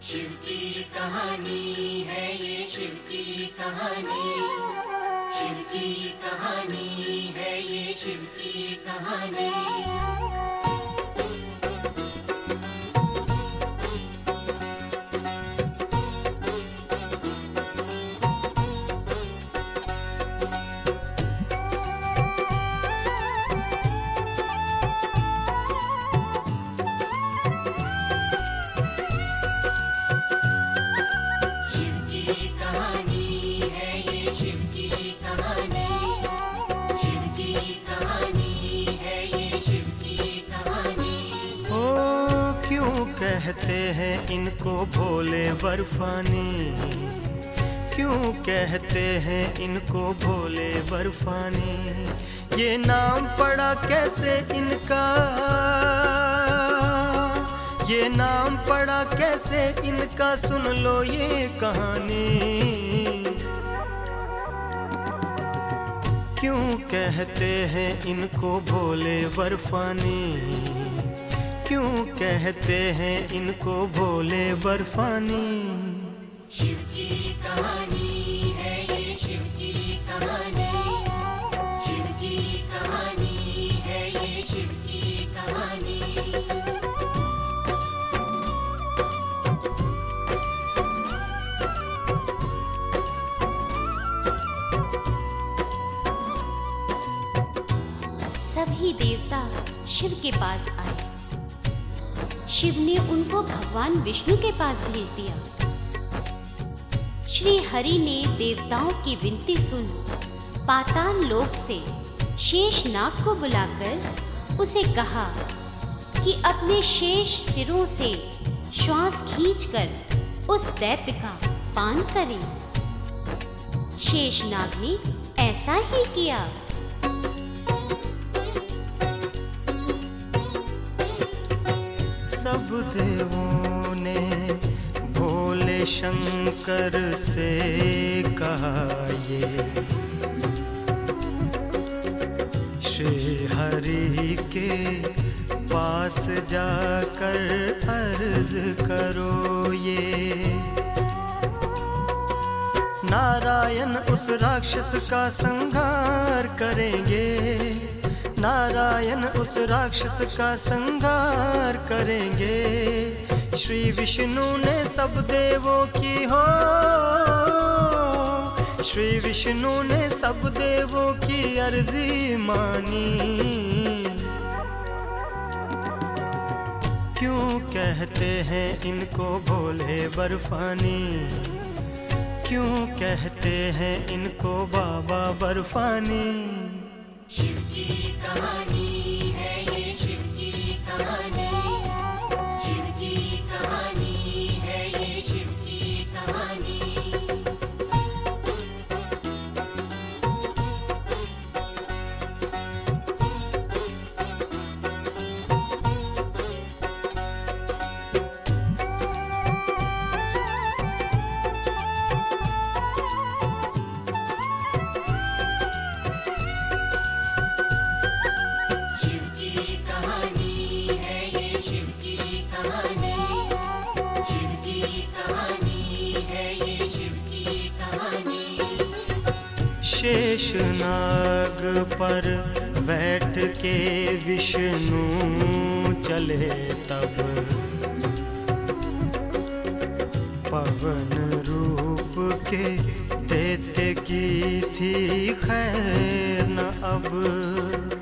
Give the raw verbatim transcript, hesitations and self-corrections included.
शिव की कहानी है ये, शिव की कहानी, शिव की कहानी है ये, शिव की कहानी। कहते हैं इनको भोले बर्फानी, क्यों कहते हैं इनको भोले बर्फानी। ये नाम पड़ा कैसे इनका, ये नाम पड़ा कैसे इनका, सुन लो ये कहानी। क्यों कहते हैं इनको भोले बर्फानी, क्यों कहते हैं इनको भोले बर्फानी। शिव की कहानी है ये, शिव की कहानी, शिव की कहानी है ये, शिव की कहानी। सभी देवता शिव के पास आए। शिव ने उनको भगवान विष्णु के पास भेज दिया। श्री हरि ने देवताओं की विनती सुन पाताल लोक से शेषनाग को बुलाकर उसे कहा कि अपने शेष सिरों से श्वास खींचकर उस दैत्य का पान करें। शेषनाग ने ऐसा ही किया। सब देवों ने भोले शंकर से कहा ये, श्री हरि के पास जाकर अर्ज करो ये। नारायण उस राक्षस का संहार करेंगे, नारायण उस राक्षस का संहार करेंगे। श्री विष्णु ने सब देवों की हो, श्री विष्णु ने सब देवों की अर्जी मानी। क्यों कहते हैं इनको भोले बर्फानी, क्यों कहते हैं इनको बाबा बर्फानी। शिव की कहानी है ये, शिव की कहानी, शिव की कहानी है ये, शिव की कहानी। शेषनाग पर बैठ के विष्णु चले तब, पवन रूप के दैत्य की थी खैर न अब।